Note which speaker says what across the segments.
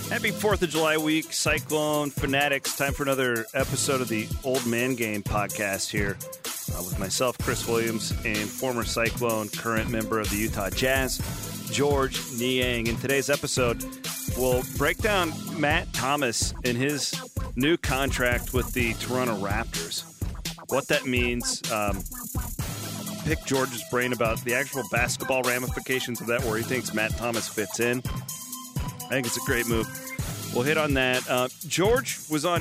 Speaker 1: Happy 4th of July week, Cyclone Fanatics. Time for another episode of the Old Man Game podcast here with myself, Chris Williams, and former Cyclone, current member of the Utah Jazz, George Niang. In today's episode, we'll break down Matt Thomas and his new contract with the Toronto Raptors, what that means, pick George's brain about the actual basketball ramifications of that, where he thinks Matt Thomas fits in. I think it's a great move. We'll hit on that. George was on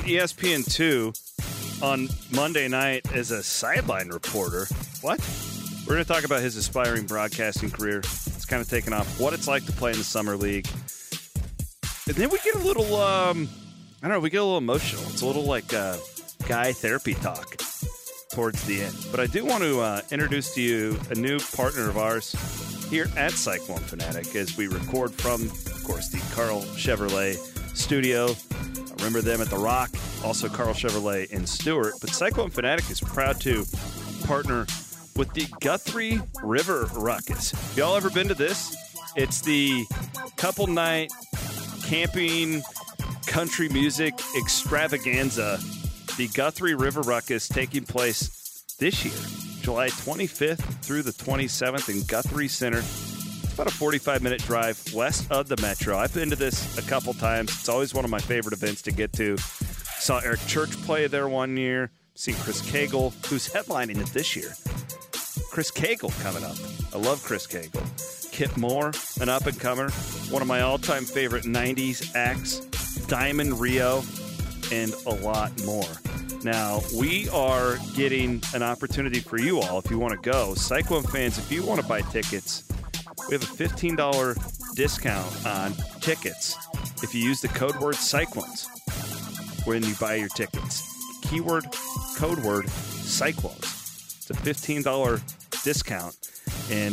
Speaker 1: ESPN2 on Monday night as a sideline reporter. What? We're going to talk about his aspiring broadcasting career. It's kind of taken off, what it's like to play in the Summer League. And then we get a little, we get a little emotional. It's a little like guy therapy talk towards the end. But I do want to introduce to you a new partner of ours here at Cyclone Fanatic as we record from, of course, the Carl Chevrolet studio. Remember them at The Rock, also Carl Chevrolet in Stewart. But Cyclone Fanatic is proud to partner with the Guthrie River Ruckus. Y'all ever been to this? It's the couple night camping country music extravaganza. The Guthrie River Ruckus taking place this year, July 25th through the 27th in Guthrie Center. It's about a 45-minute drive west of the Metro. I've been to this a couple times. It's always one of my favorite events to get to. Saw Eric Church play there one year. Seen Chris Cagle, who's headlining it this year. Chris Cagle coming up. I love Chris Cagle. Kip Moore, an up-and-comer. One of my all-time favorite 90s acts. Diamond Rio, and a lot more. Now, we are getting an opportunity for you all if you want to go. Cyclone fans, if you want to buy tickets, we have a $15 discount on tickets if you use the code word Cyclones when you buy your tickets. Keyword, code word, Cyclones. It's a $15 discount. And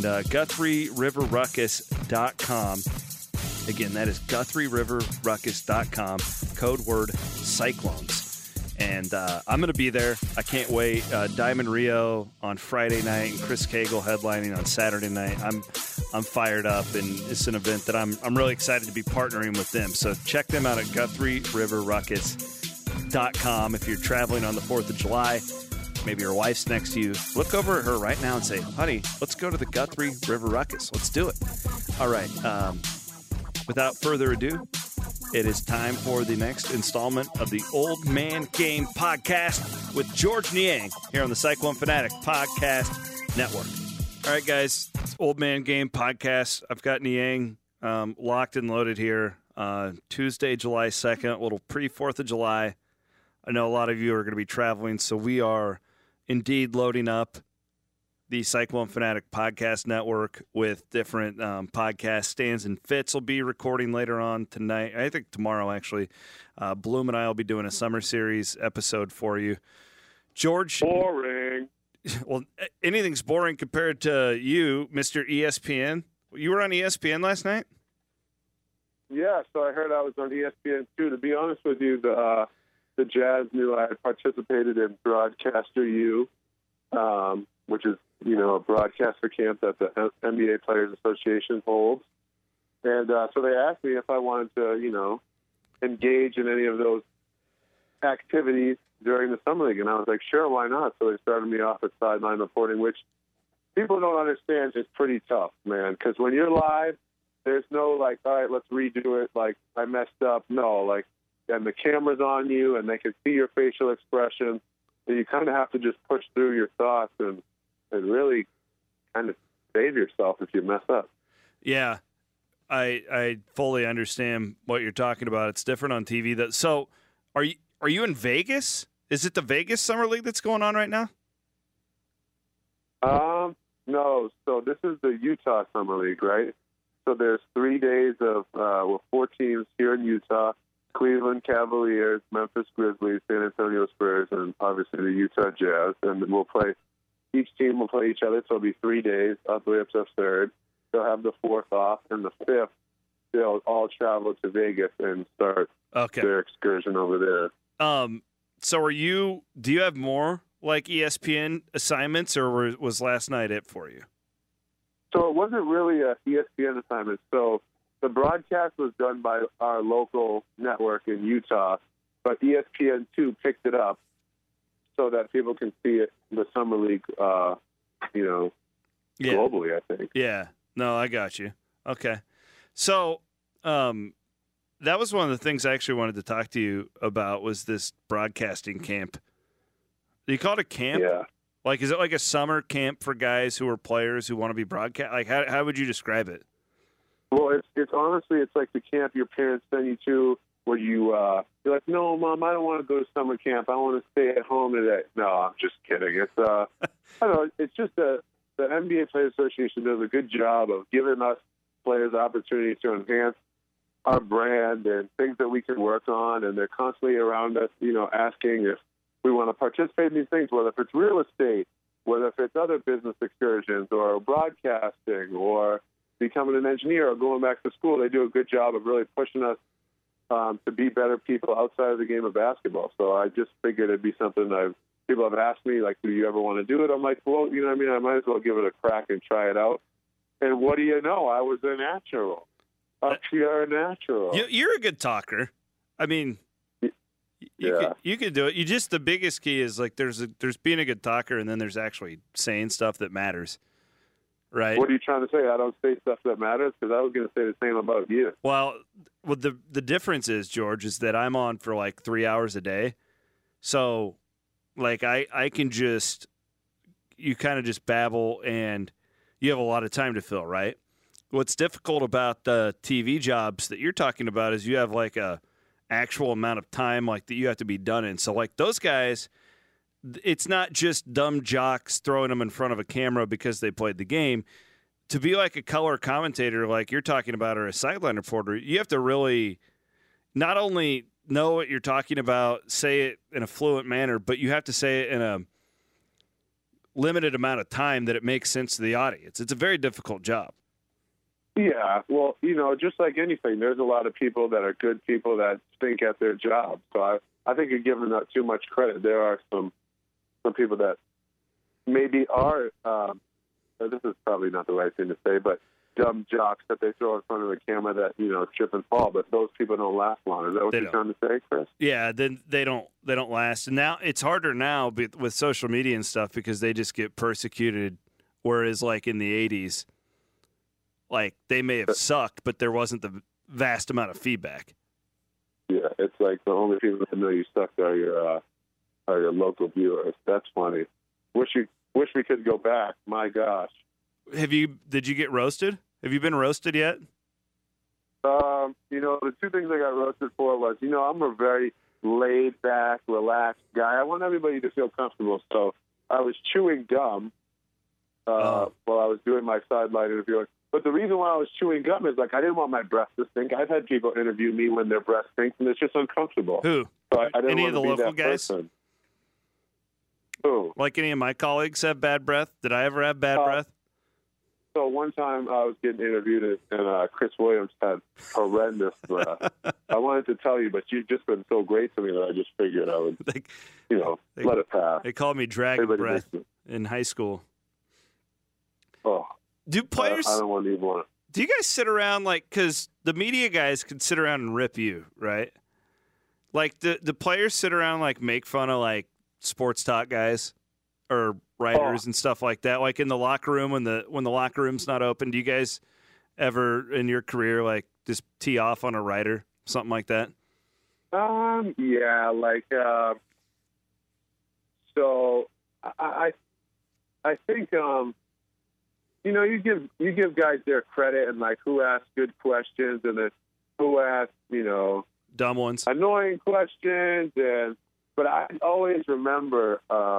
Speaker 1: GuthrieRiverRuckus.com. Again, that is GuthrieRiverRuckus.com. Code word Cyclones. And I'm going to be there. I can't wait. Diamond Rio on Friday night and Chris Cagle headlining on Saturday night. I'm fired up, and it's an event that I'm really excited to be partnering with them. So check them out at GuthrieRiverRuckus.com. If you're traveling on the 4th of July, maybe your wife's next to you, look over at her right now and say, honey, let's go to the Guthrie River Ruckus. Let's do it. All right. Without further ado, it is time for the next installment of the Old Man Game podcast with George Niang here on the Cyclone Fanatic Podcast Network. All right, guys, it's Old Man Game podcast. I've got Niang locked and loaded here. Tuesday, July 2nd, a little pre-4th of July. I know a lot of you are going to be traveling, so we are indeed loading up the Cyclone Fanatic Podcast Network with different podcast stands and fits. Will be recording later on tonight. I think tomorrow, actually. Bloom and I will be doing a summer series episode for you. George.
Speaker 2: Boring.
Speaker 1: Well, anything's boring compared to you, Mr. ESPN. You were on ESPN last night?
Speaker 2: Yeah, so I heard I was on ESPN too. To be honest with you, the Jazz knew I had participated in Broadcaster U, which is, a broadcaster camp that the NBA Players Association holds. And so they asked me if I wanted to, engage in any of those activities during the Summer League. And I was like, sure, why not? So they started me off at sideline reporting, which people don't understand is pretty tough, man. Because when you're live, there's no all right, let's redo it. I messed up. No, and the camera's on you and they can see your facial expression. And you kind of have to just push through your thoughts and really kind of save yourself if you mess up.
Speaker 1: Yeah, I fully understand what you're talking about. It's different on TV. So are you in Vegas? Is it the Vegas Summer League that's going on right now?
Speaker 2: No. So this is the Utah Summer League, right? So there's 3 days of 4 teams here in Utah: Cleveland Cavaliers, Memphis Grizzlies, San Antonio Spurs, and obviously the Utah Jazz. And we'll play. Each team will play each other, so it'll be 3 days, all the way up to the 3rd. They'll have the 4th off, and the 5th, they'll all travel to Vegas and start their excursion over there.
Speaker 1: So do you have more ESPN assignments, or was last night it for you?
Speaker 2: So it wasn't really a ESPN assignment. So the broadcast was done by our local network in Utah, but ESPN2 picked it up so that people can see it in the summer league, globally, I think.
Speaker 1: Yeah. No, I got you. Okay. So that was one of the things I actually wanted to talk to you about was this broadcasting camp. Do you call it a camp?
Speaker 2: Yeah.
Speaker 1: Like, is it like a summer camp for guys who are players who want to be broadcast? Like, how would you describe it?
Speaker 2: Well, it's honestly, it's like the camp your parents send you to where you're like, no, Mom, I don't want to go to summer camp. I want to stay at home today. No, I'm just kidding. It's I don't know. It's just the NBA Players Association does a good job of giving us players opportunities to enhance our brand and things that we can work on, and they're constantly around us, asking if we want to participate in these things, whether if it's real estate, whether if it's other business excursions or broadcasting or becoming an engineer or going back to school. They do a good job of really pushing us to be better people outside of the game of basketball. So I just figured it'd be something people have asked me, like, do you ever want to do it? I'm like, well, you know what I mean? I might as well give it a crack and try it out. And what do you know? I was a natural. A pure natural.
Speaker 1: You're a good talker. I mean, you could do it. The biggest key is, like, there's being a good talker, and then there's actually saying stuff that matters. Right.
Speaker 2: What are you trying to say? I don't say stuff that matters? Because I was going to say the same about you.
Speaker 1: Well, the difference is, George, is that I'm on for like 3 hours a day. So, like, I can you kind of just babble and you have a lot of time to fill, right? What's difficult about the TV jobs that you're talking about is you have like a actual amount of time like that you have to be done in. So, like, those guys, it's not just dumb jocks throwing them in front of a camera because they played the game. To be like a color commentator like you're talking about or a sideline reporter, you have to really not only know what you're talking about, say it in a fluent manner, but you have to say it in a limited amount of time that it makes sense to the audience. It's a very difficult job.
Speaker 2: Yeah, well, just like anything, there's a lot of people that are good people that stink at their job. So I think you're giving that too much credit. There are some people that maybe are, this is probably not the right thing to say, but dumb jocks that they throw in front of the camera that, trip and fall, but those people don't last long. Is that what you're trying to say, Chris?
Speaker 1: Yeah, then they don't last. And now it's harder now with social media and stuff because they just get persecuted, whereas like in the 80s, like they may have sucked, but there wasn't the vast amount of feedback.
Speaker 2: Yeah, it's like the only people that know you sucked are your local viewers. That's funny. Wish we could go back. My gosh.
Speaker 1: Did you get roasted? Have you been roasted yet?
Speaker 2: The two things I got roasted for was, I'm a very laid back, relaxed guy. I want everybody to feel comfortable. So I was chewing gum while I was doing my sideline interview. But the reason why I was chewing gum is, like, I didn't want my breath to stink. I've had people interview me when their breath stinks, and it's just uncomfortable.
Speaker 1: Who?
Speaker 2: So I didn't
Speaker 1: any
Speaker 2: want
Speaker 1: of the
Speaker 2: to be
Speaker 1: local
Speaker 2: that
Speaker 1: guys?
Speaker 2: person. Who?
Speaker 1: Like any of my colleagues have bad breath? Did I ever have bad breath?
Speaker 2: So one time I was getting interviewed, and Chris Williams had horrendous breath. I wanted to tell you, but you've just been so great to me that I just figured I would, let it pass.
Speaker 1: They called me dragon breath in high school.
Speaker 2: Oh.
Speaker 1: Do players?
Speaker 2: I don't want to even want to.
Speaker 1: Do you guys sit around because the media guys can sit around and rip you, right? Like the players sit around make fun of sports talk guys or writers and stuff like that. Like in the locker room when the locker room's not open, do you guys ever in your career just tee off on a writer, something like that?
Speaker 2: Yeah, so I think you give guys their credit and who asks good questions and then who asks
Speaker 1: dumb ones,
Speaker 2: annoying questions, but I always remember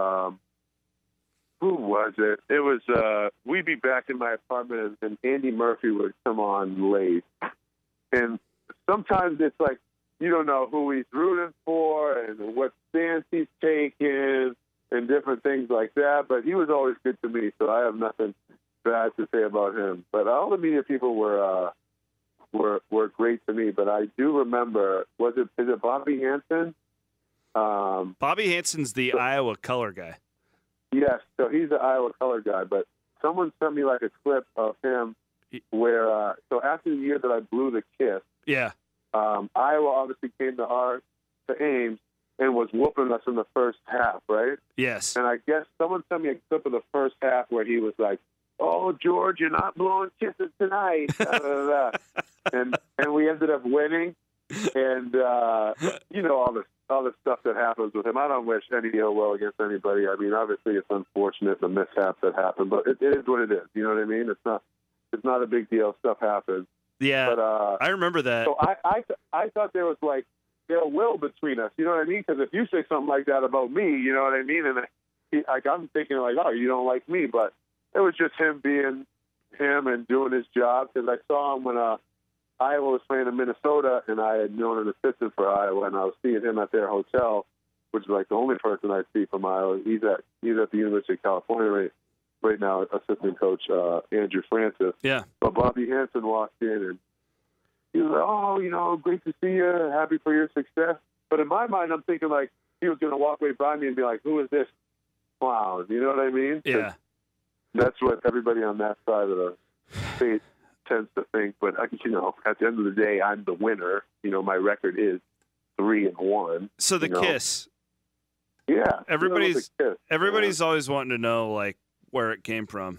Speaker 2: who was it? It was we'd be back in my apartment and Andy Murphy would come on late, and sometimes it's like you don't know who he's rooting for and what stance he's taking and different things like that. But he was always good to me, so I have nothing bad to say about him. But all the media people were great to me. But I do remember, is it Bobby Hansen?
Speaker 1: Bobby Hansen's the Iowa color guy.
Speaker 2: Yes, so he's the Iowa color guy. But someone sent me a clip of him where so after the year that I blew the kiss,
Speaker 1: Yeah.
Speaker 2: Iowa obviously came to Ames and was whooping us in the first half, right?
Speaker 1: Yes.
Speaker 2: And I guess someone sent me a clip of the first half where he was like, "Oh, George, you're not blowing kisses tonight." Da, da, da, da. And we ended up winning, and you know all the stuff that happens with him. I don't wish any ill will against anybody. I mean, obviously it's unfortunate the mishaps that happen, but it is what it is. You know what I mean? It's not a big deal. Stuff happens.
Speaker 1: Yeah.
Speaker 2: But
Speaker 1: I remember that.
Speaker 2: So I thought there was like ill will between us. You know what I mean? Because if you say something like that about me, you know what I mean? And I'm thinking like, oh, you don't like me, but it was just him being him and doing his job. Because I saw him when Iowa was playing in Minnesota, and I had known an assistant for Iowa, and I was seeing him at their hotel, which is like the only person I see from Iowa. He's at the University of California right now, assistant coach Andrew Francis.
Speaker 1: Yeah.
Speaker 2: But Bobby Hansen walked in, and he was like, "Oh, you know, great to see you. Happy for your success." But in my mind, I'm thinking like he was going to walk right by me and be like, "Who is this clown?" You know what I mean?
Speaker 1: Yeah.
Speaker 2: That's what everybody on that side of the state tends to think. But you know, at the end of the day, I'm the winner. You know, my record is 3-1.
Speaker 1: So the kiss.
Speaker 2: Yeah.
Speaker 1: Everybody's always wanting to know like where it came from.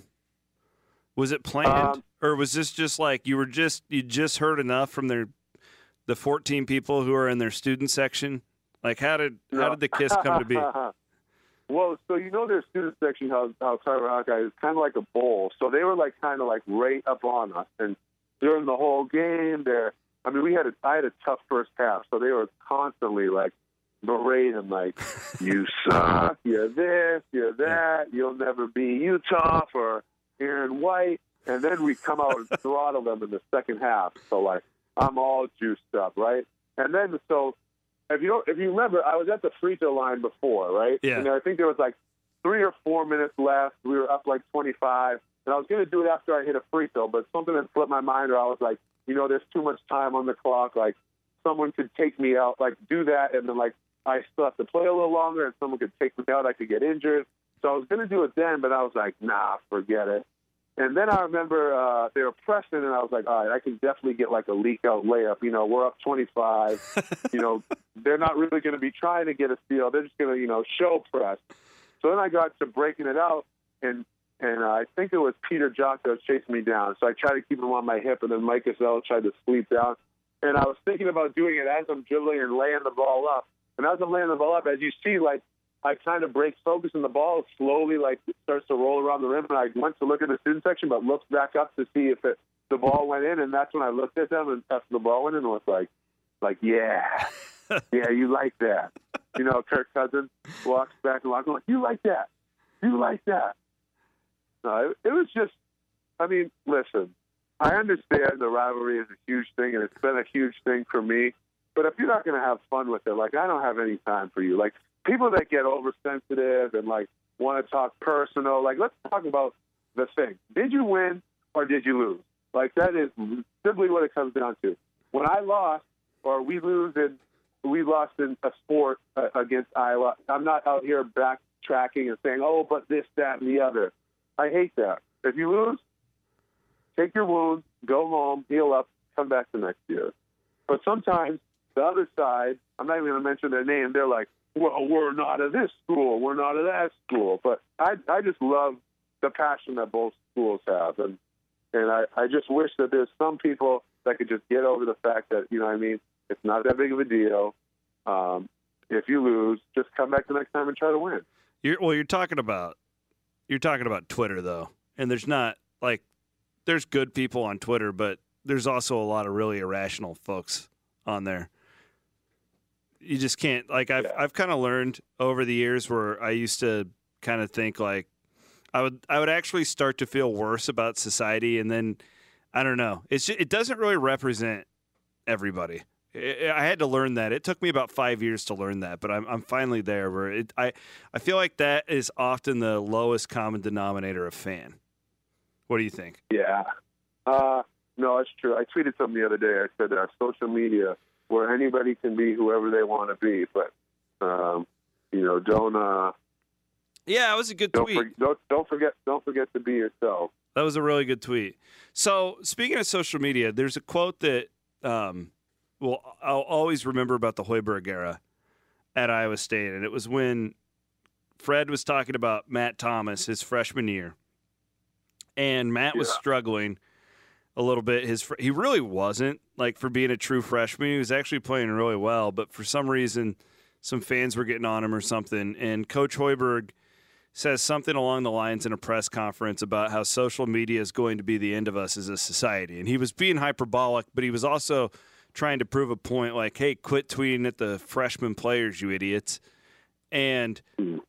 Speaker 1: Was it planned, or was this just like you just heard enough from the 14 people who are in their student section? Like how did the kiss come to be?
Speaker 2: Well, so you know their student section, how Cyber Hawkeye is kind of like a bowl. So they were like kind of like right up on us, and during the whole game, I had a tough first half, so they were constantly like berating, like, "You suck, you're this, you're that, you'll never be Utah for Aaron White," and then we come out and throttle them in the second half. So like I'm all juiced up, right? And then so. If you remember, I was at the free throw line before, right?
Speaker 1: Yeah.
Speaker 2: And I think there was like 3 or 4 minutes left. We were up like 25, and I was going to do it after I hit a free throw, but something had slipped my mind, or I was like, you know, there's too much time on the clock. Like someone could take me out, like do that, and then like I still have to play a little longer, and someone could take me out. I could get injured. So I was going to do it then, but I was like, nah, forget it. And then I remember they were pressing, and I was like, all right, I can definitely get like a leak-out layup. You know, we're up 25. You know, they're not really going to be trying to get a steal. They're just going to, you know, show press. So then I got to breaking it out, and I think it was Peter Jock that was chasing me down. So I tried to keep him on my hip, and then Mike Gasell tried to sweep down. And I was thinking about doing it as I'm dribbling and laying the ball up. And as I'm laying the ball up, as you see, like, I kind of break focus, and the ball slowly like starts to roll around the rim. And I went to look at the student section, but looked back up to see if the ball went in. And that's when I looked at them, and after the ball went in, and was like, yeah, yeah, you like that. You know, Kirk Cousins walks back and walks, like, you like that. You like that. No, it was just, I mean, listen, I understand the rivalry is a huge thing, and it's been a huge thing for me. But if you're not going to have fun with it, like, I don't have any time for you. Like, people that get oversensitive and, like, want to talk personal, like, let's talk about the thing. Did you win or did you lose? Like, that is simply what it comes down to. When I lost or we lost in a sport against Iowa, I'm not out here backtracking and saying, oh, but this, that, and the other. I hate that. If you lose, take your wounds, go home, heal up, come back the next year. But sometimes the other side, I'm not even going to mention their name, they're like, well, we're not of this school, we're not of that school. But I just love the passion that both schools have. And I just wish that there's some people that could just get over the fact that, you know what I mean, it's not that big of a deal. If you lose, just come back the next time and try to win.
Speaker 1: You're talking about Twitter, though. And there's not, like, there's good people on Twitter, but there's also a lot of really irrational folks on there. You just can't, like, I've kind of learned over the years where I used to kind of think, like, I would actually start to feel worse about society, and then, I don't know, it doesn't really represent everybody. I had to learn that. It took me about 5 years to learn that, but I'm finally there where I feel like that is often the lowest common denominator of fan. What do you think?
Speaker 2: Yeah. No, it's true. I tweeted something the other day. I said social media where anybody can be whoever they want to be, but you know, don't.
Speaker 1: Yeah, it was a good tweet.
Speaker 2: Don't forget to be yourself.
Speaker 1: That was a really good tweet. So, speaking of social media, there's a quote that I'll always remember about the Hoiberg era at Iowa State, and it was when Fred was talking about Matt Thomas his freshman year, and Matt was struggling a little bit. He really wasn't, like, for being a true freshman. He was actually playing really well, but for some reason, some fans were getting on him or something, and Coach Hoiberg says something along the lines in a press conference about how social media is going to be the end of us as a society. And he was being hyperbolic, but he was also trying to prove a point like, hey, quit tweeting at the freshman players, you idiots. And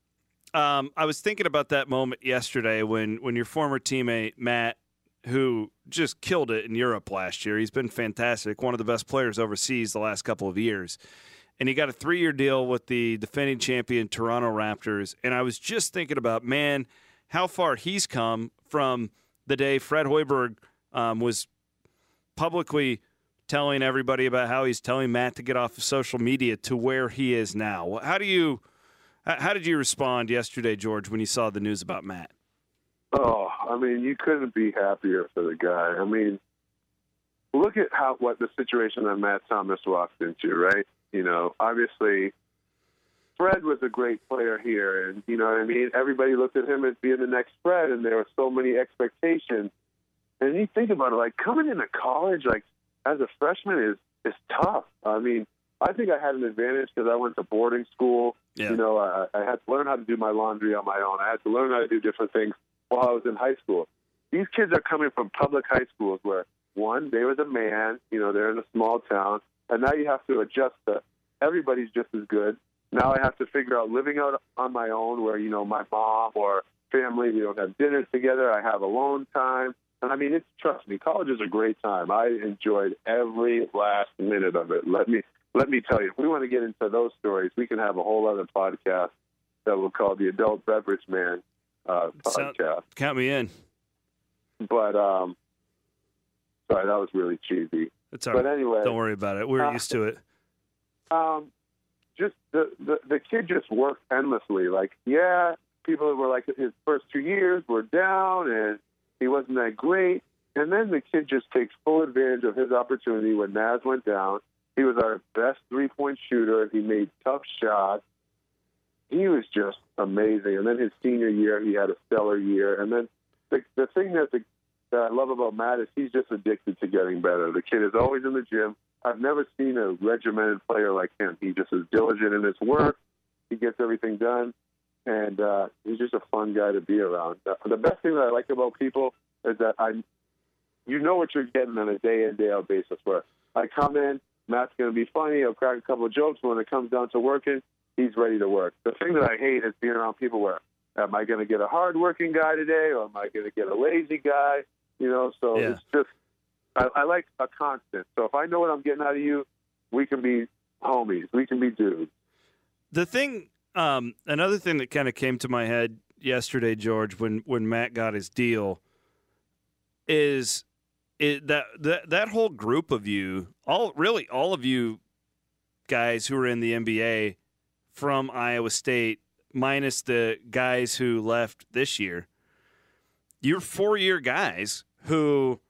Speaker 1: I was thinking about that moment yesterday when your former teammate, Matt, who just killed it in Europe last year, he's been fantastic, one of the best players overseas the last couple of years. And he got a 3-year deal with the defending champion Toronto Raptors. And I was just thinking about, man, how far he's come from the day Fred Hoiberg was publicly telling everybody about how he's telling Matt to get off of social media to where he is now. How did you respond yesterday, George, when you saw the news about Matt?
Speaker 2: Oh, I mean, you couldn't be happier for the guy. I mean, look at what the situation that Matt Thomas walked into, right? You know, obviously, Fred was a great player here, and you know what I mean? Everybody looked at him as being the next Fred, and there were so many expectations. And you think about it, like, coming into college, like, as a freshman is tough. I mean, I think I had an advantage because I went to boarding school. Yeah. You know, I had to learn how to do my laundry on my own. I had to learn how to do different things while I was in high school. These kids are coming from public high schools where, one, they were the man, you know, they're in a small town, and now you have to adjust to everybody's just as good. Now I have to figure out living out on my own where, you know, my mom or family, we don't have dinners together. I have alone time. And I mean, trust me, college is a great time. I enjoyed every last minute of it. Let me tell you, if we want to get into those stories, we can have a whole other podcast that we'll call the Adult Beverage Man podcast.
Speaker 1: Count me in.
Speaker 2: But, sorry, that was really cheesy.
Speaker 1: It's all right. But anyway, don't worry about it. We're used to it.
Speaker 2: Just the kid just worked endlessly. Like, yeah, people were like, his first 2 years were down and he wasn't that great. And then the kid just takes full advantage of his opportunity when Naz went down. He was our best three-point shooter. He made tough shots. He was just amazing. And then his senior year, he had a stellar year. And then the thing that I love about Matt is he's just addicted to getting better. The kid is always in the gym. I've never seen a regimented player like him. He just is diligent in his work. He gets everything done, and he's just a fun guy to be around. The best thing that I like about people is that you know what you're getting on a day-in, day-out basis. Where I come in, Matt's going to be funny. He'll crack a couple of jokes. When it comes down to working, he's ready to work. The thing that I hate is being around people where, am I going to get a hard-working guy today, or am I going to get a lazy guy? You know, so It's just, I like a constant. So if I know what I'm getting out of you, we can be homies. We can be dudes.
Speaker 1: The thing, another thing that kind of came to my head yesterday, George, when Matt got his deal, is that whole group of you, all of you guys who are in the NBA from Iowa State, minus the guys who left this year, you're 4-year guys who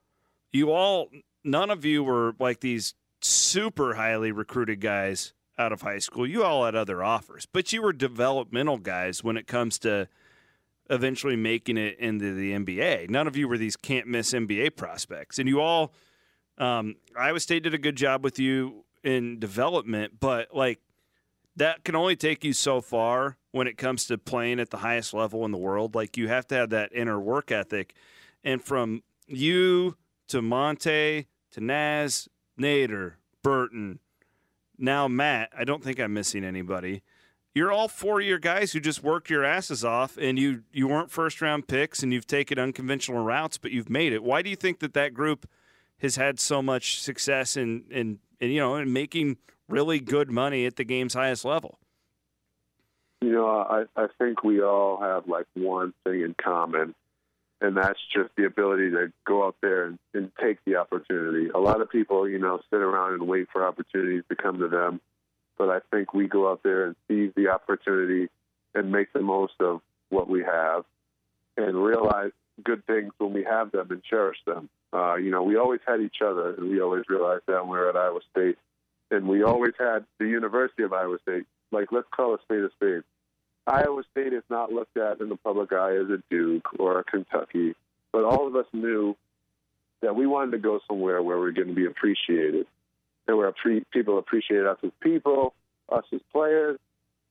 Speaker 1: none of you were like these super highly recruited guys out of high school. You all had other offers, but you were developmental guys when it comes to eventually making it into the NBA. None of you were these can't-miss NBA prospects. And you all, Iowa State did a good job with you in development, but like that can only take you so far when it comes to playing at the highest level in the world. Like you have to have that inner work ethic. And from you to Monte to Naz, Nader, Burton, now Matt, I don't think I'm missing anybody. You're all 4-year guys who just worked your asses off, and you weren't first-round picks, and you've taken unconventional routes, but you've made it. Why do you think that group has had so much success in making really good money at the game's highest level?
Speaker 2: You know, I think we all have like one thing in common, and that's just the ability to go out there and take the opportunity. A lot of people, you know, sit around and wait for opportunities to come to them. But I think we go out there and seize the opportunity and make the most of what we have and realize good things when we have them and cherish them. We always had each other, and we always realized that when we were at Iowa State. And we always had the University of Iowa State. Like, let's call a spade. Iowa State is not looked at in the public eye as a Duke or a Kentucky, but all of us knew that we wanted to go somewhere where we're going to be appreciated, and where people appreciate us as people, us as players.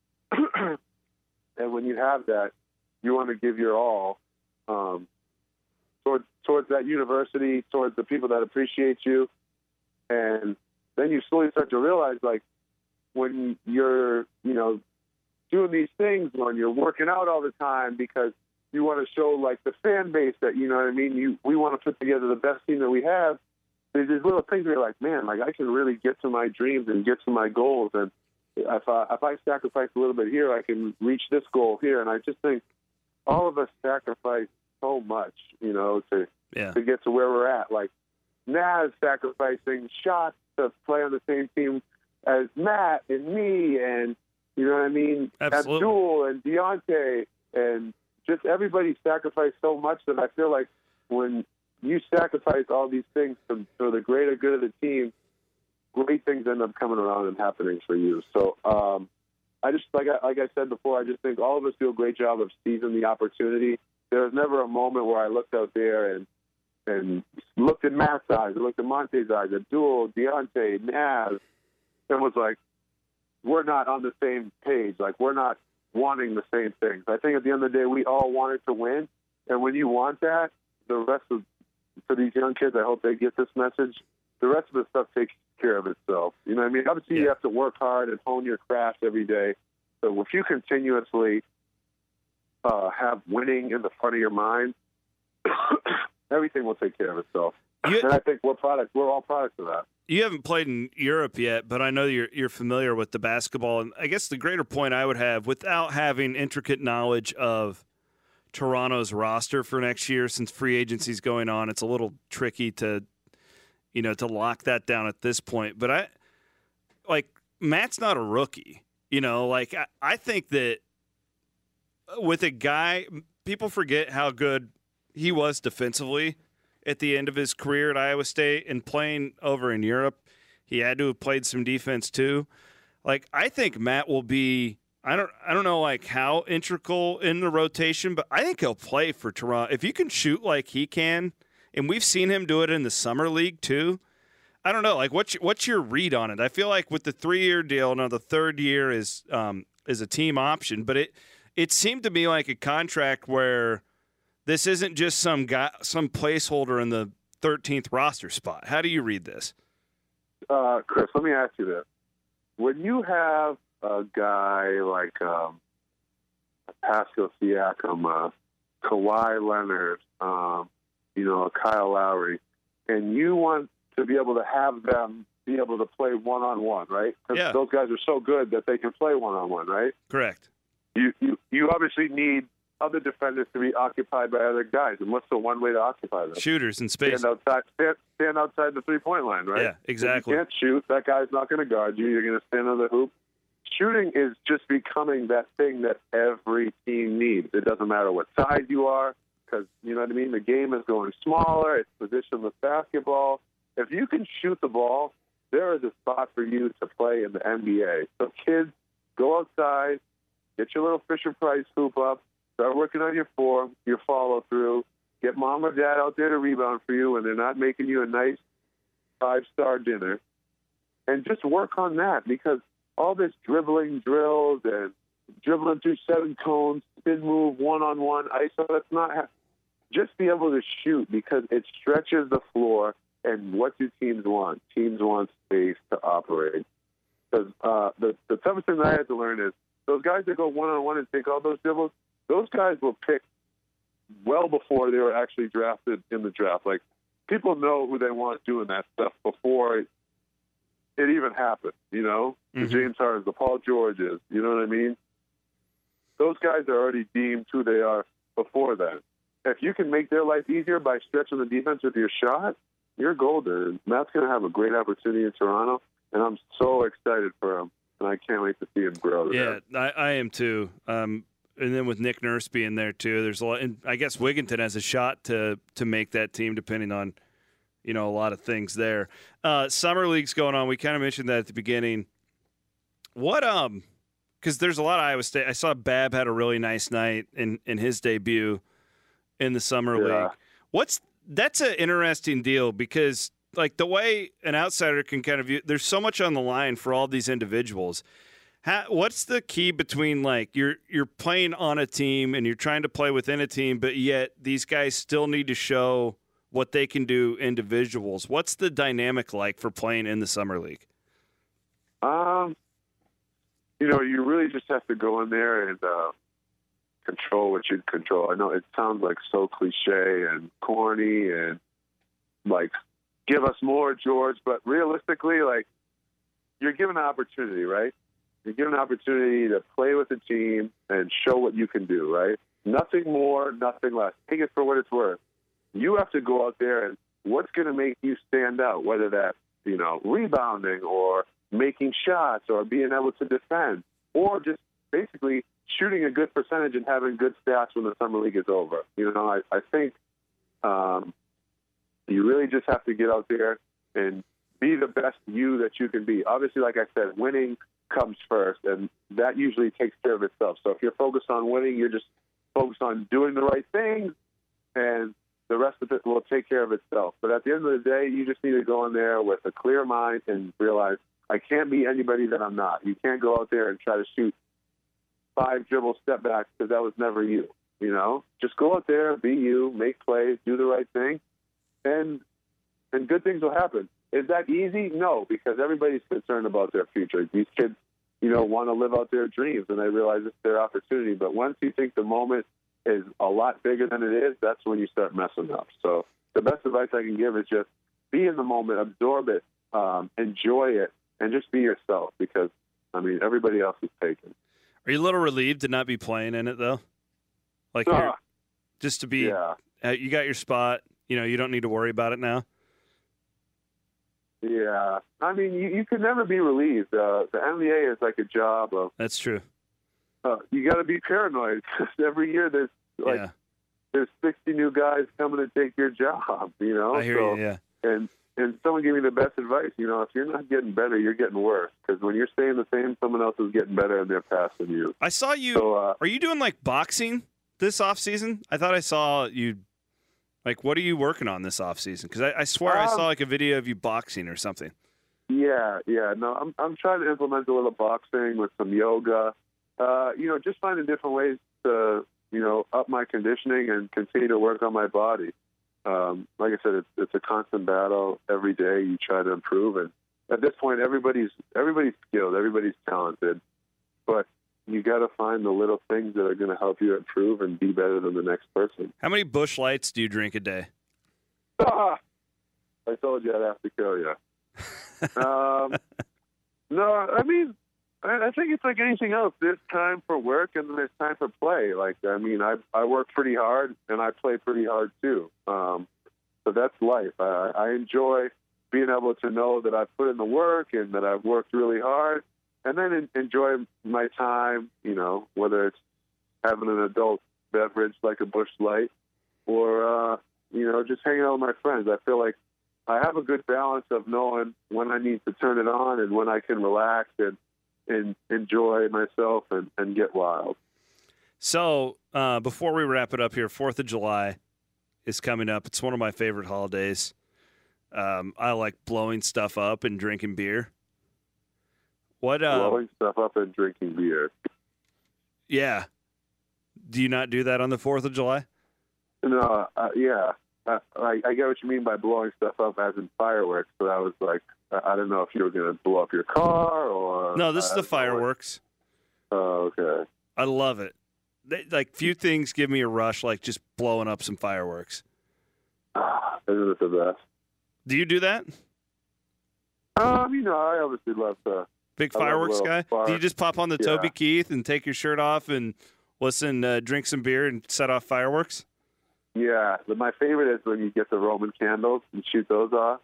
Speaker 2: And when you have that, you want to give your all towards that university, towards the people that appreciate you. And then you slowly start to realize, like, when you're, doing these things, when you're working out all the time because you want to show, like, the fan base that, we want to put together the best team that we have. There's these little things where you're like, man, like, I can really get to my dreams and get to my goals. And if I sacrifice a little bit here, I can reach this goal here. And I just think all of us sacrifice so much, to get to where we're at. Like, Naz sacrificing shots to play on the same team as Matt and me, and
Speaker 1: Absolutely.
Speaker 2: Abdul and Deontay, and just everybody sacrificed so much that I feel like when you sacrifice all these things for the greater good of the team, great things end up coming around and happening for you. So I just, like I said before, I just think all of us do a great job of seizing the opportunity. There was never a moment where I looked out there and looked at Matt's eyes, I looked at Monte's eyes, Abdul, Deontay, Naz, and was like, we're not on the same page. Like, we're not wanting the same things. I think at the end of the day, we all wanted to win. And when you want that, for these young kids, I hope they get this message. The rest of the stuff takes care of itself. You know what I mean? Obviously, You have to work hard and hone your craft every day. So if you continuously have winning in the front of your mind, everything will take care of itself. And I think we're all products of that.
Speaker 1: You haven't played in Europe yet, but I know you're familiar with the basketball. And I guess the greater point I would have, without having intricate knowledge of Toronto's roster for next year, since free agency is going on, it's a little tricky to lock that down at this point. But Matt's not a rookie. I think that with a guy, people forget how good he was defensively at the end of his career at Iowa State, and playing over in Europe, he had to have played some defense too. Like, I think Matt will be, I don't know like how integral in the rotation, but I think he'll play for Toronto. If you can shoot like he can, and we've seen him do it in the summer league too. I don't know, like what's your read on it? I feel like with the 3-year deal, now the third year is a team option, but it seemed to me like a contract where this isn't just some placeholder in the 13th roster spot. How do you read this?
Speaker 2: Chris, let me ask you this. When you have a guy like Pascal Siakam, Kawhi Leonard, Kyle Lowry, and you want to be able to have them be able to play one-on-one, right? Because those guys are so good that they can play one-on-one, right?
Speaker 1: Correct.
Speaker 2: You obviously need other defenders to be occupied by other guys. And what's the one way to occupy them?
Speaker 1: Shooters in space.
Speaker 2: Stand outside the three-point line, right?
Speaker 1: Yeah, exactly.
Speaker 2: If you can't shoot, that guy's not going to guard you. You're going to stand on the hoop. Shooting is just becoming that thing that every team needs. It doesn't matter what size you are, because, you know what I mean? The game is going smaller. It's positionless basketball. If you can shoot the ball, there is a spot for you to play in the NBA. So kids, go outside, get your little Fisher-Price hoop up, start working on your form, your follow-through. Get mom or dad out there to rebound for you when they're not making you a nice 5-star dinner. And just work on that, because all this dribbling drills and dribbling through 7 cones, spin move, one-on-one, ISO, that's not just be able to shoot, because it stretches the floor. And what do teams want? Teams want space to operate. Because the toughest thing that I had to learn is those guys that go one-on-one and take all those dribbles, those guys were picked well before they were actually drafted in the draft. Like, people know who they want doing that stuff before it even happened, the James Hardens, the Paul Georges, you know what I mean? Those guys are already deemed who they are before then. If you can make their life easier by stretching the defense with your shot, you're golden. Matt's going to have a great opportunity in Toronto, and I'm so excited for him, and I can't wait to see him grow.
Speaker 1: Yeah, I am too. and then with Nick Nurse being there too, there's a lot. And I guess Wigginton has a shot to make that team, depending on a lot of things there. Summer league's going on. We kind of mentioned that at the beginning. What because there's a lot of Iowa State. I saw Bab had a really nice night in his debut in the summer league. That's an interesting deal because like the way an outsider can kind of view, there's so much on the line for all these individuals. What's the key between like you're playing on a team and you're trying to play within a team, but yet these guys still need to show what they can do individuals? What's the dynamic like for playing in the summer league?
Speaker 2: You really just have to go in there and control what you control. I know it sounds like so cliche and corny and like give us more, George, but realistically, like you're given an opportunity, right? You're given an opportunity to play with the team and show what you can do, right? Nothing more, nothing less. Take it for what it's worth. You have to go out there and what's going to make you stand out, whether that's, rebounding or making shots or being able to defend or just basically shooting a good percentage and having good stats when the summer league is over. I think you really just have to get out there and be the best you that you can be. Obviously, like I said, winning comes first, and that usually takes care of itself. So if you're focused on winning, you're just focused on doing the right things, and the rest of it will take care of itself. But at the end of the day, you just need to go in there with a clear mind and realize I can't be anybody that I'm not. You can't go out there and try to shoot 5 dribble step backs because that was never you. Just go out there, be you, make plays, do the right thing, and good things will happen. Is that easy? No, because everybody's concerned about their future. These kids, want to live out their dreams, and they realize it's their opportunity. But once you think the moment is a lot bigger than it is, that's when you start messing up. So the best advice I can give is just be in the moment, absorb it, enjoy it, and just be yourself because, everybody else is taken.
Speaker 1: Are you a little relieved to not be playing in it, though? Like, just to be, you got your spot, you don't need to worry about it now?
Speaker 2: Yeah. You can never be relieved. The NBA is like a job of...
Speaker 1: That's true.
Speaker 2: You got to be paranoid. Every year there's there's 60 new guys coming to take your job,
Speaker 1: I hear you, yeah.
Speaker 2: And someone gave me the best advice, if you're not getting better, you're getting worse. Because when you're staying the same, someone else is getting better and they're passing you.
Speaker 1: I saw you. So, are you doing like boxing this off season? I thought I saw you. Like, what are you working on this off season? Because I swear I saw like a video of you boxing or something.
Speaker 2: Yeah. No, I'm trying to implement a little boxing with some yoga. Just finding different ways to up my conditioning and continue to work on my body. Like I said, it's a constant battle. Every day you try to improve, and at this point, everybody's skilled, everybody's talented, but you got to find the little things that are going to help you improve and be better than the next person.
Speaker 1: How many Busch Lights do you drink a day?
Speaker 2: I told you I'd have to kill you. No, I think it's like anything else. There's time for work and then there's time for play. I work pretty hard and I play pretty hard too. So that's life. I enjoy being able to know that I've put in the work and that I've worked really hard, and then enjoy my time, whether it's having an adult beverage like a Busch Light or, just hanging out with my friends. I feel like I have a good balance of knowing when I need to turn it on and when I can relax and enjoy myself and get wild.
Speaker 1: So before we wrap it up here, 4th of July is coming up. It's one of my favorite holidays. I like blowing stuff up and drinking beer.
Speaker 2: Blowing stuff up and drinking beer.
Speaker 1: Yeah. Do you not do that on the 4th of July?
Speaker 2: No, yeah. I get what you mean by blowing stuff up as in fireworks, but I was like, I don't know if you were going to blow up your car or...
Speaker 1: No, this is the fireworks.
Speaker 2: Oh, okay.
Speaker 1: I love it. Few things give me a rush, like just blowing up some fireworks.
Speaker 2: Isn't it the best?
Speaker 1: Do you do that?
Speaker 2: I obviously love the...
Speaker 1: Big fireworks guy? Do you just pop on the Toby Keith and take your shirt off and listen, drink some beer and set off fireworks?
Speaker 2: Yeah. My favorite is when you get the Roman candles and shoot those off.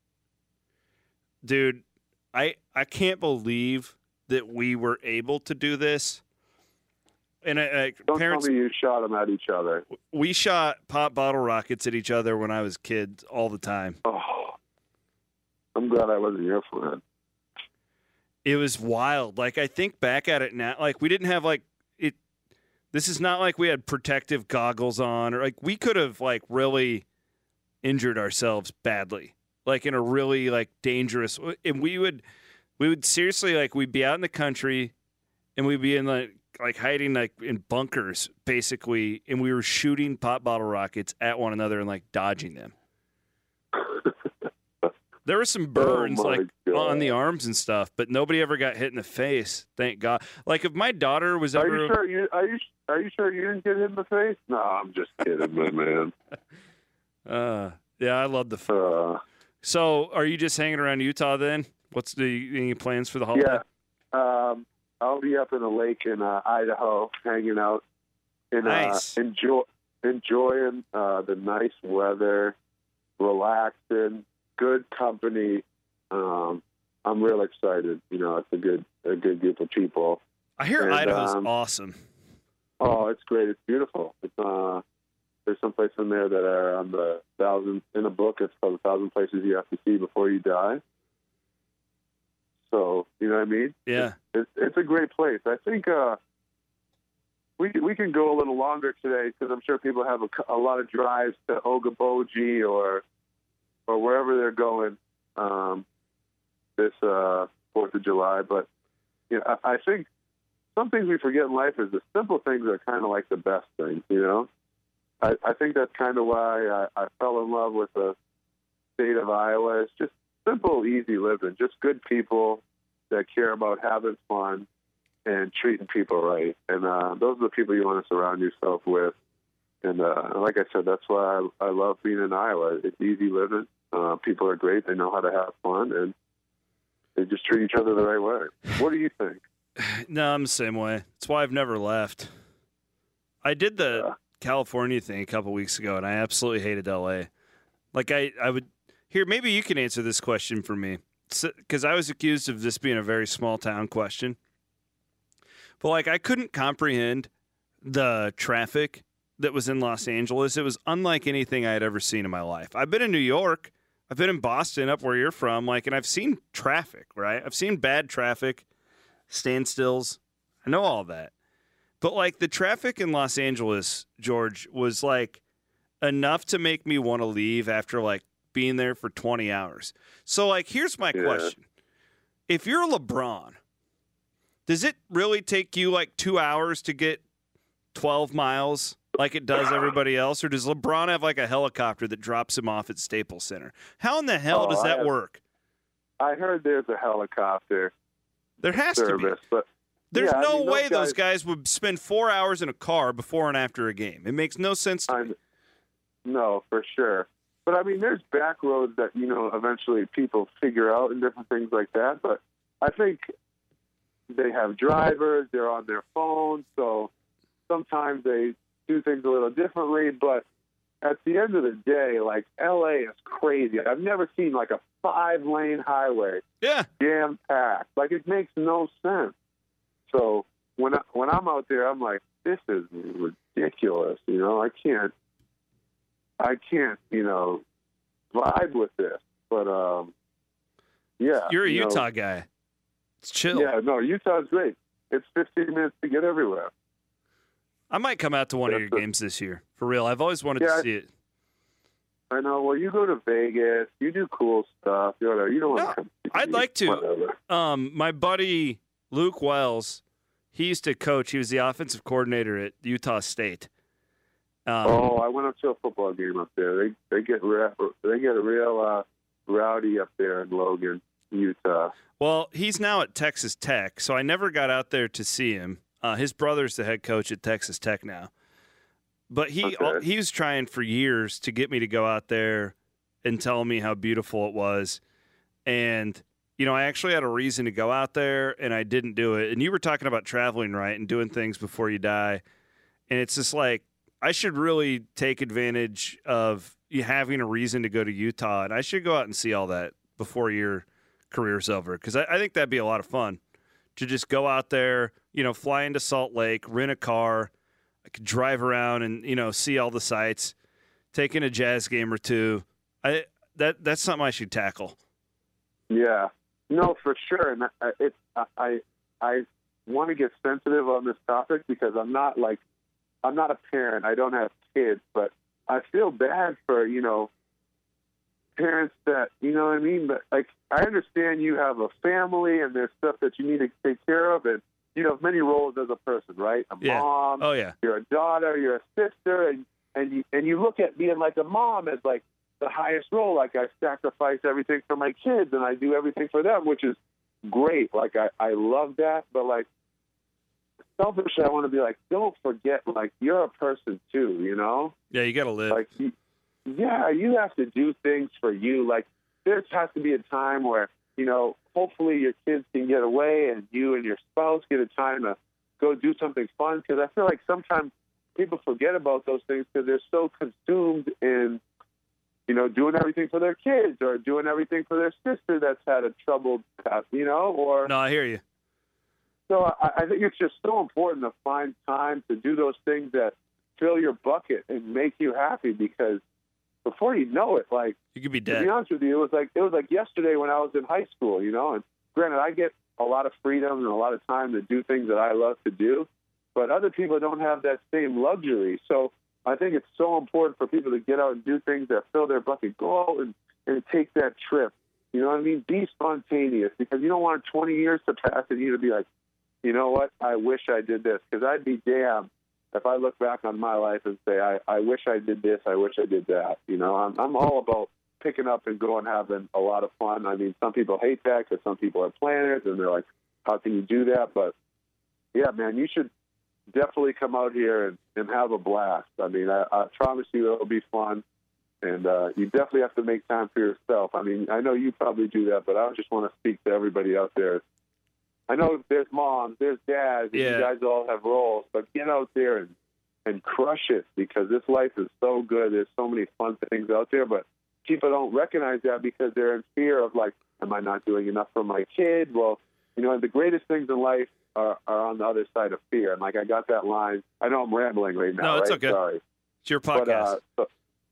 Speaker 1: Dude, I can't believe that we were able to do this And
Speaker 2: Don't
Speaker 1: parents,
Speaker 2: tell me you shot them at each other.
Speaker 1: we shot pop bottle rockets at each other when I was a kid all the time.
Speaker 2: Oh, I'm glad I wasn't your friend.
Speaker 1: It was wild. Like, I think back at it now, like, we didn't have, like, it. This is not like we had protective goggles on, or, like, we could have, like, really injured ourselves badly, like, in a really, like, dangerous, and we would seriously, like, we'd be out in the country, and we'd be in, like hiding, like, in bunkers, basically, and we were shooting pop bottle rockets at one another and, like, dodging them. There were some burns, like, on the arms and stuff, but nobody ever got hit in the face. Thank God. Like, if my daughter was ever,
Speaker 2: Are you sure you didn't get hit in the face? No, I'm just kidding, my man.
Speaker 1: Yeah, I love the fun. So, are you just hanging around Utah then? What's any plans for the holiday?
Speaker 2: Yeah, I'll be up in a lake in Idaho, hanging out and
Speaker 1: Nice.
Speaker 2: enjoying the nice weather, relaxing. Good company. I'm real excited. You know, it's a good group of people.
Speaker 1: I hear
Speaker 2: And,
Speaker 1: Idaho's awesome.
Speaker 2: Oh, it's great. It's beautiful. It's there's some places in there that are on the 1,000 in a book. It's called 1,000 Places You Have to See Before You Die. So you know what I mean?
Speaker 1: Yeah.
Speaker 2: It's a great place. I think we can go a little longer today because I'm sure people have a lot of drives to Ogoboji or wherever they're going this 4th of July. But you know, I think some things we forget in life is the simple things are kind of like the best things, you know? I think that's kind of why I fell in love with the state of Iowa. It's just simple, easy living, just good people that care about having fun and treating people right. And those are the people you want to surround yourself with. And like I said, that's why I love being in Iowa. It's easy living. People are great. They know how to have fun, and they just treat each other the right way. What do you think?
Speaker 1: No, I'm the same way. That's why I've never left. I did the California thing a couple weeks ago, and I absolutely hated L.A. Like, I would – here, maybe you can answer this question for me, because I was accused of this being a very small-town question. But, like, I couldn't comprehend the traffic that was in Los Angeles. It was unlike anything I had ever seen in my life. I've been in New York. I've been in Boston, up where you're from, like, and I've seen traffic, right? I've seen bad traffic, standstills. I know all that. But, like, the traffic in Los Angeles, George, was, like, enough to make me want to leave after, like, being there for 20 hours. So, like, here's my question. If you're LeBron, does it really take you, like, 2 hours to get 12 miles like it does everybody else? Or does LeBron have, like, a helicopter that drops him off at Staples Center? How in the hell does that work?
Speaker 2: I heard there's a helicopter
Speaker 1: there has
Speaker 2: service,
Speaker 1: to be.
Speaker 2: But
Speaker 1: there's
Speaker 2: yeah,
Speaker 1: no way those guys would spend 4 hours in a car before and after a game. It makes no sense to me.
Speaker 2: No, for sure. But, I mean, there's back roads that, you know, eventually people figure out and different things like that. But I think they have drivers. They're on their phones. So sometimes they do things a little differently. But at the end of the day, like, L.A. is crazy. I've never seen, like, a 5-lane highway jam-packed. Like, it makes no sense. So when I'm out there, I'm like, this is ridiculous. You know, I can't, you know, vibe with this. But, yeah.
Speaker 1: You're a Utah guy. It's chill.
Speaker 2: Yeah, no, Utah's great. It's 15 minutes to get everywhere.
Speaker 1: I might come out to one of your games this year. For real. I've always wanted to see it.
Speaker 2: I know. Well, you go to Vegas. You do cool stuff. You don't want to come to
Speaker 1: I'd like to. My buddy Luke Wells, he used to coach. He was the offensive coordinator at Utah State.
Speaker 2: I went up to a football game up there. They get real rowdy up there in Logan, Utah.
Speaker 1: Well, he's now at Texas Tech, so I never got out there to see him. His brother's the head coach at Texas Tech now. But he was trying for years to get me to go out there and tell me how beautiful it was. And, you know, I actually had a reason to go out there, and I didn't do it. And you were talking about traveling, right, and doing things before you die. And it's just like, I should really take advantage of you having a reason to go to Utah, and I should go out and see all that before your career's over, because I think that'd be a lot of fun to just go out there, fly into Salt Lake, rent a car, I could drive around and, see all the sights, take in a Jazz game or two. That's something I should tackle.
Speaker 2: Yeah. No, for sure. And I want to get sensitive on this topic because I'm not a parent. I don't have kids, but I feel bad for, parents that, you know what I mean? But I understand you have a family and there's stuff that you need to take care of, and you have many roles as a person, right? A mom.
Speaker 1: Oh yeah.
Speaker 2: You're a daughter. You're a sister, and you look at being like a mom as like the highest role. Like I sacrifice everything for my kids and I do everything for them, which is great. Like I love that, but like selfishly, I want to be like, don't forget, like you're a person too,
Speaker 1: Yeah, you got to live.
Speaker 2: Like, yeah, you have to do things for you. Like, there has to be a time where, hopefully your kids can get away and you and your spouse get a time to go do something fun. Because I feel like sometimes people forget about those things because they're so consumed in, doing everything for their kids or doing everything for their sister that's had a troubled past, or...
Speaker 1: No, I hear you.
Speaker 2: So I think it's just so important to find time to do those things that fill your bucket and make you happy, because before you know it, like,
Speaker 1: you could be dead.
Speaker 2: To be honest with you, it was like yesterday when I was in high school, and granted, I get a lot of freedom and a lot of time to do things that I love to do, but other people don't have that same luxury. So I think it's so important for people to get out and do things that fill their bucket. Go out and take that trip. You know what I mean? Be spontaneous, because you don't want 20 years to pass and you to be like, you know what? I wish I did this, because I'd be damned if I look back on my life and say, I wish I did this, I wish I did that. I'm all about picking up and going, having a lot of fun. I mean, some people hate that because some people are planners and they're like, how can you do that? But yeah, man, you should definitely come out here and have a blast. I mean, I promise you it'll be fun. And you definitely have to make time for yourself. I mean, I know you probably do that, but I just want to speak to everybody out there. I know there's moms, there's dads, and you guys all have roles, but get out there and crush it, because this life is so good. There's so many fun things out there, but people don't recognize that because they're in fear of, like, am I not doing enough for my kid? Well, the greatest things in life are on the other side of fear. And, like, I got that line. I know I'm rambling right now.
Speaker 1: No, it's
Speaker 2: right?
Speaker 1: okay.
Speaker 2: Sorry.
Speaker 1: It's your podcast.
Speaker 2: But,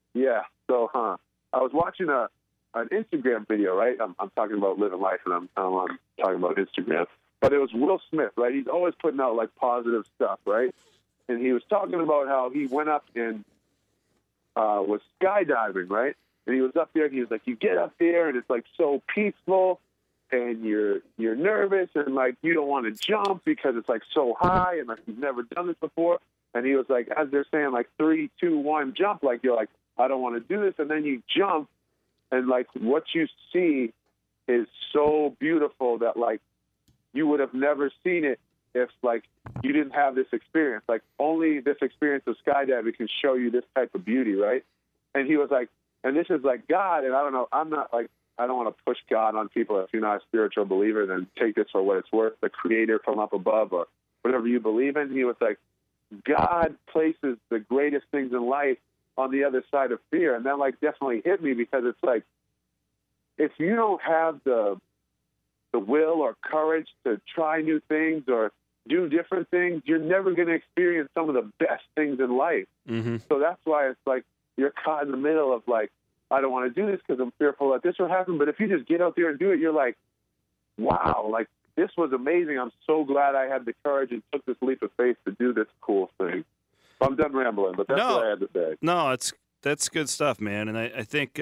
Speaker 2: I was watching an Instagram video, right? I'm talking about living life, and I'm talking about Instagram. But it was Will Smith, right? He's always putting out, like, positive stuff, right? And he was talking about how he went up and was skydiving, right? And he was up there, and he was like, you get up there, and it's, like, so peaceful, and you're nervous, and, like, you don't want to jump because it's, like, so high, and, like, you've never done this before. And he was like, as they're saying, like, 3, 2, 1, jump, like, you're like, I don't want to do this. And then you jump, and, like, what you see is so beautiful that, like, you would have never seen it if, like, you didn't have this experience. Like, only this experience of skydiving can show you this type of beauty, right? And he was like, and this is like God, and I don't know, I don't want to push God on people. If you're not a spiritual believer, then take this for what it's worth, the creator from up above or whatever you believe in. He was like, God places the greatest things in life on the other side of fear. And that, like, definitely hit me, because it's like, if you don't have the will or courage to try new things or do different things, you're never going to experience some of the best things in life.
Speaker 1: Mm-hmm.
Speaker 2: So that's why it's like you're caught in the middle of, like, I don't want to do this because I'm fearful that this will happen. But if you just get out there and do it, you're like, wow, like, this was amazing. I'm so glad I had the courage and took this leap of faith to do this cool thing. I'm done rambling, but that's what I had to say.
Speaker 1: No, that's good stuff, man. And I think,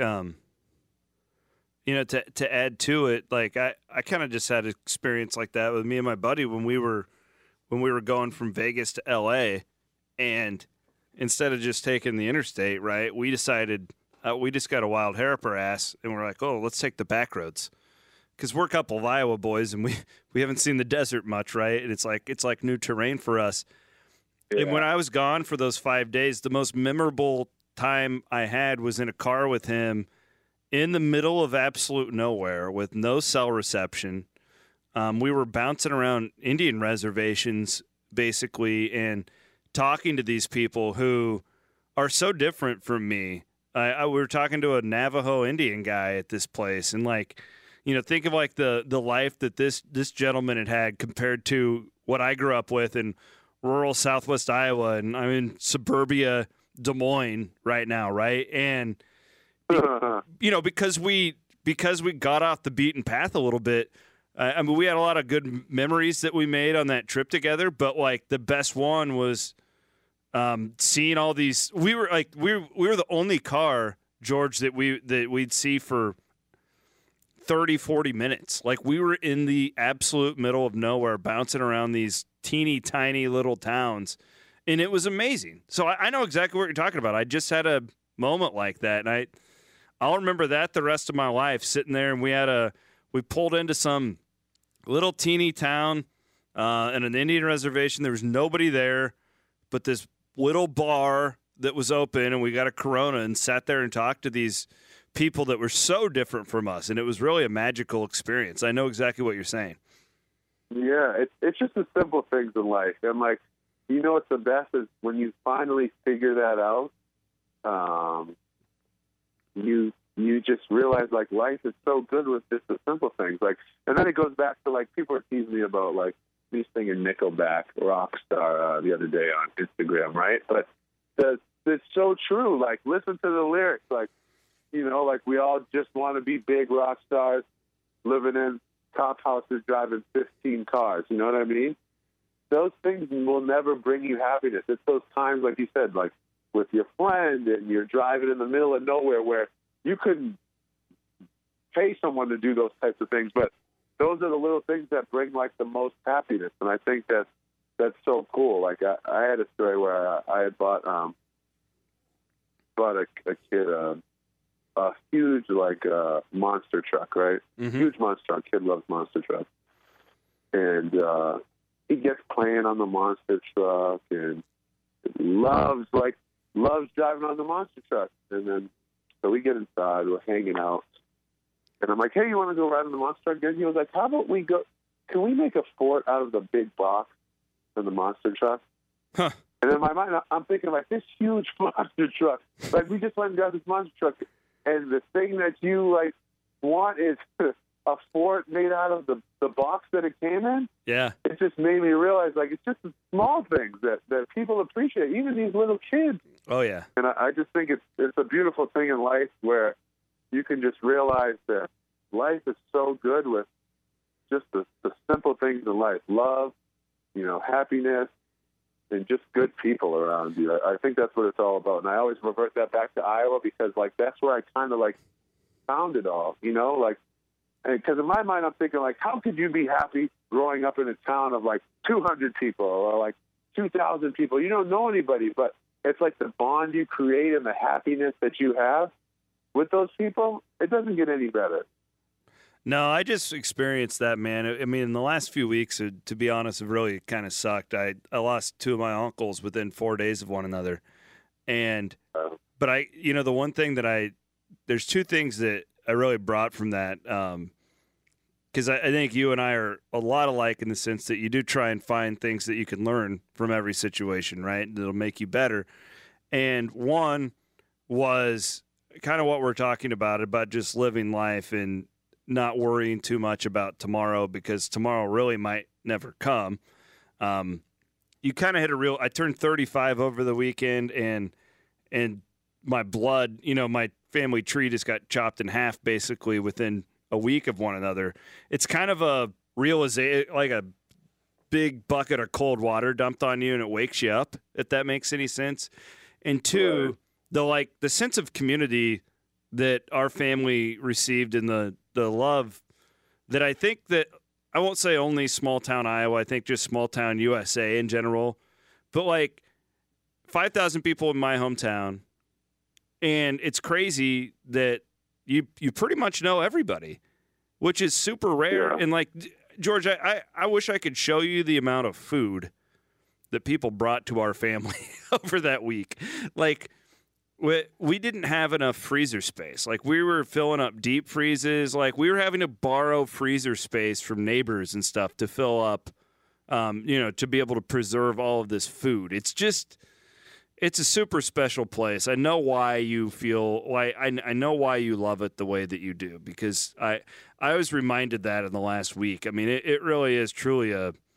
Speaker 1: to add to it, like, I kind of just had an experience like that with me and my buddy when we were going from Vegas to L.A., and instead of just taking the interstate, right, we decided we just got a wild hair up our ass, and we're like, oh, let's take the back roads. Because we're a couple of Iowa boys, and we haven't seen the desert much, right? And it's like new terrain for us. Yeah. And when I was gone for those 5 days, the most memorable time I had was in a car with him in the middle of absolute nowhere with no cell reception. We were bouncing around Indian reservations, basically, and talking to these people who are so different from me. We were talking to a Navajo Indian guy at this place, and, like, think of like the life that this gentleman had compared to what I grew up with in rural Southwest Iowa, and I'm in suburbia Des Moines right now, right? And because we got off the beaten path a little bit. I mean, we had a lot of good memories that we made on that trip together, but like the best one was seeing all these. We were the only car, George, that we'd see for 30, 40 minutes. Like we were in the absolute middle of nowhere, bouncing around these teeny tiny little towns, and it was amazing. So I know exactly what you're talking about. I just had a moment like that, and I'll remember that the rest of my life, sitting there, and we pulled into some little teeny town in an Indian reservation. There was nobody there but this little bar that was open, and we got a Corona and sat there and talked to these people that were so different from us, and it was really a magical experience. I know exactly what you're saying.
Speaker 2: Yeah, it's just the simple things in life. And, like, what's the best is when you finally figure that out, you just realize, like, life is so good with just the simple things. Like, and then it goes back to, like, people are teasing me about, like, me singing Nickelback, Rockstar, the other day on Instagram, right? But it's so true. Like, listen to the lyrics. Like, like we all just want to be big rock stars, living in top houses, driving 15 cars. You know what I mean? Those things will never bring you happiness. It's those times, like you said, like with your friend and you're driving in the middle of nowhere where you couldn't pay someone to do those types of things. But those are the little things that bring, like, the most happiness. And I think that's so cool. Like, I had a story where I had bought a kid a huge, like, monster truck, right? Mm-hmm. Huge monster truck. Kid loves monster trucks. And he gets playing on the monster truck and loves driving on the monster truck. And then, so we get inside, we're hanging out. And I'm like, hey, you want to go ride on the monster truck again? He was like, how about can we make a fort out of the big box in the monster truck? Huh. And in my mind, I'm thinking, like, this huge monster truck. Like, we just went and got this monster truck. And the thing that you, like, want is a fort made out of the box that it came in.
Speaker 1: Yeah.
Speaker 2: It just made me realize, like, it's just the small things that people appreciate, even these little kids.
Speaker 1: Oh, yeah.
Speaker 2: And I just think it's a beautiful thing in life where you can just realize that life is so good with just the simple things in life. Love, happiness, and just good people around you. I think that's what it's all about. And I always revert that back to Iowa because, like, that's where I kind of, like, found it all, like, because in my mind I'm thinking, like, how could you be happy growing up in a town of, like, 200 people or, like, 2,000 people? You don't know anybody, but it's like the bond you create and the happiness that you have with those people, it doesn't get any better.
Speaker 1: No, I just experienced that, man. I mean, in the last few weeks, to be honest, it really kind of sucked. I lost two of my uncles within 4 days of one another. But the one thing that there's two things that I really brought from that. Because I think you and I are a lot alike in the sense that you do try and find things that you can learn from every situation, right? That'll make you better. And one was kind of what we're talking about just living life and not worrying too much about tomorrow because tomorrow really might never come. You kind of hit I turned 35 over the weekend and my blood, my family tree just got chopped in half basically within a week of one another. It's kind of a realization, like a big bucket of cold water dumped on you and it wakes you up, if that makes any sense. And two, the sense of community that our family received and the love that I think that I won't say only small town Iowa, I think just small town USA in general, but like 5,000 people in my hometown. And it's crazy that you pretty much know everybody, which is super rare. Yeah. And like, George, I wish I could show you the amount of food that people brought to our family over that week. Like, we didn't have enough freezer space. Like, we were filling up deep freezes. Like, we were having to borrow freezer space from neighbors and stuff to fill up, to be able to preserve all of this food. It's just, It's a super special place. I know why you feel why I know why you love it the way that you do, because I was reminded that in the last week. I mean, it really is truly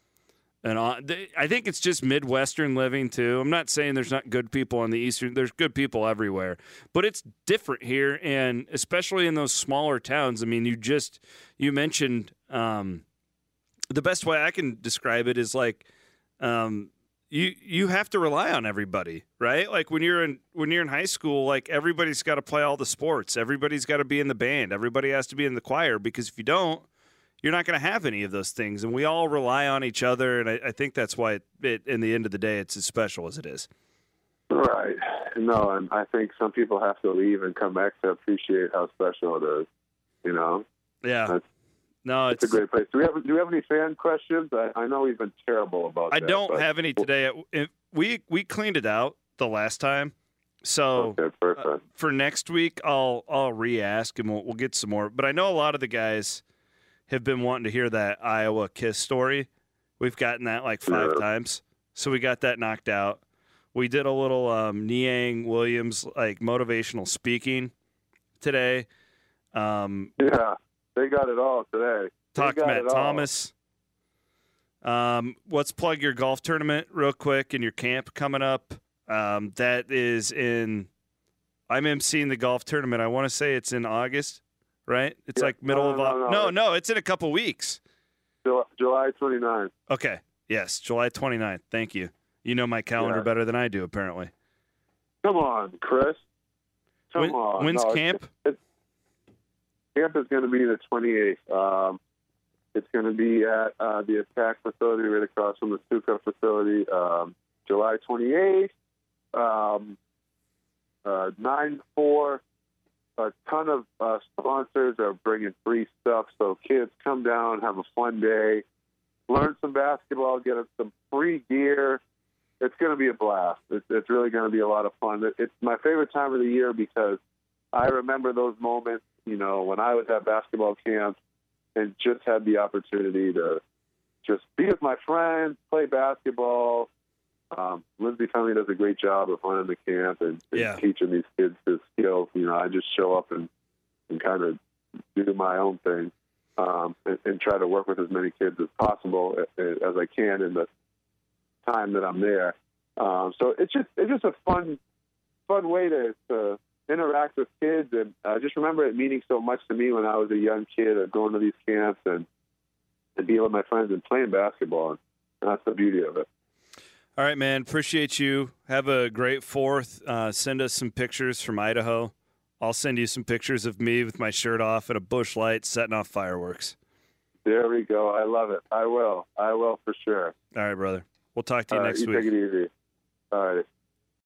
Speaker 1: I think it's just Midwestern living too. I'm not saying there's not good people on the Eastern. There's good people everywhere, but it's different here, and especially in those smaller towns. I mean, you mentioned the best way I can describe it is like. You have to rely on everybody, right? Like when you're in high school, like everybody's got to play all the sports. Everybody's got to be in the band. Everybody has to be in the choir, because if you don't, you're not going to have any of those things. And we all rely on each other, and I think that's why in the end of the day, it's as special as it is.
Speaker 2: Right. No, and I think some people have to leave and come back to appreciate how special it is. You know.
Speaker 1: Yeah. No,
Speaker 2: it's a great place. Do we have any fan questions? I know we've been terrible about that.
Speaker 1: I don't have any today. We cleaned it out the last time, so
Speaker 2: okay, perfect.
Speaker 1: For next week I'll re-ask and we'll get some more. But I know a lot of the guys have been wanting to hear that Iowa Kiss story. We've gotten that like 5 times, so we got that knocked out. We did a little Niang Williams like motivational speaking today.
Speaker 2: Yeah. They got it all today.
Speaker 1: Talk to Matt Thomas. Let's plug your golf tournament real quick and your camp coming up. That is I'm emceeing the golf tournament. I want to say it's in August, right? It's like middle of August. No, it's in a couple weeks.
Speaker 2: July 29th.
Speaker 1: Okay. Yes, July 29th. Thank you. You know my calendar better than I do, apparently.
Speaker 2: Come on, Chris. Come on.
Speaker 1: When's camp?
Speaker 2: Camp is going to be the 28th. It's going to be at the Attack facility right across from the Stuka facility, July 28th, 9-4. A ton of sponsors are bringing free stuff, so kids come down, have a fun day, learn some basketball, get some free gear. It's going to be a blast. It's really going to be a lot of fun. It's my favorite time of the year because I remember those moments, you know, when I was at basketball camp and just had the opportunity to just be with my friends, play basketball. Lindsay Fenley does a great job of running the camp and teaching these kids the skills. You know, I just show up and kind of do my own thing and try to work with as many kids as possible as I can in the time that I'm there. So it's just a fun way to interact with kids, and I just remember it meaning so much to me when I was a young kid going to these camps and being with my friends and playing basketball. And that's the beauty of it.
Speaker 1: All right, man. Appreciate you. Have a great 4th. Send us some pictures from Idaho. I'll send you some pictures of me with my shirt off at a bush light setting off fireworks.
Speaker 2: There we go. I love it. I will for sure.
Speaker 1: All right, brother. We'll talk to you next week.
Speaker 2: You take it easy. All right.